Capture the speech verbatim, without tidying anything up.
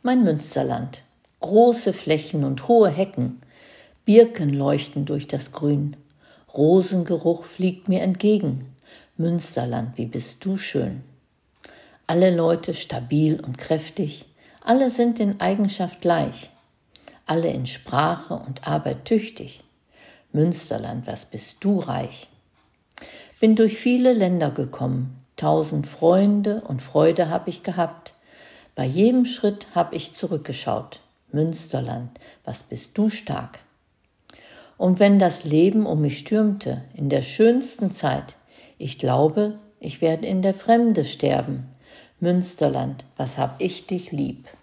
Mein Münsterland, große Flächen und hohe Hecken, Birken leuchten durch das Grün, Rosengeruch fliegt mir entgegen, Münsterland, wie bist du schön. Alle Leute stabil und kräftig, alle sind in Eigenschaft gleich, alle in Sprache und Arbeit tüchtig, Münsterland, was bist du reich. Bin durch viele Länder gekommen, tausend Freunde und Freude hab ich gehabt, bei jedem Schritt hab ich zurückgeschaut, Münsterland, was bist du stark. Und wenn das Leben um mich stürmte, in der schönsten Zeit, ich glaube, ich werde in der Fremde sterben, Münsterland, was hab ich dich lieb.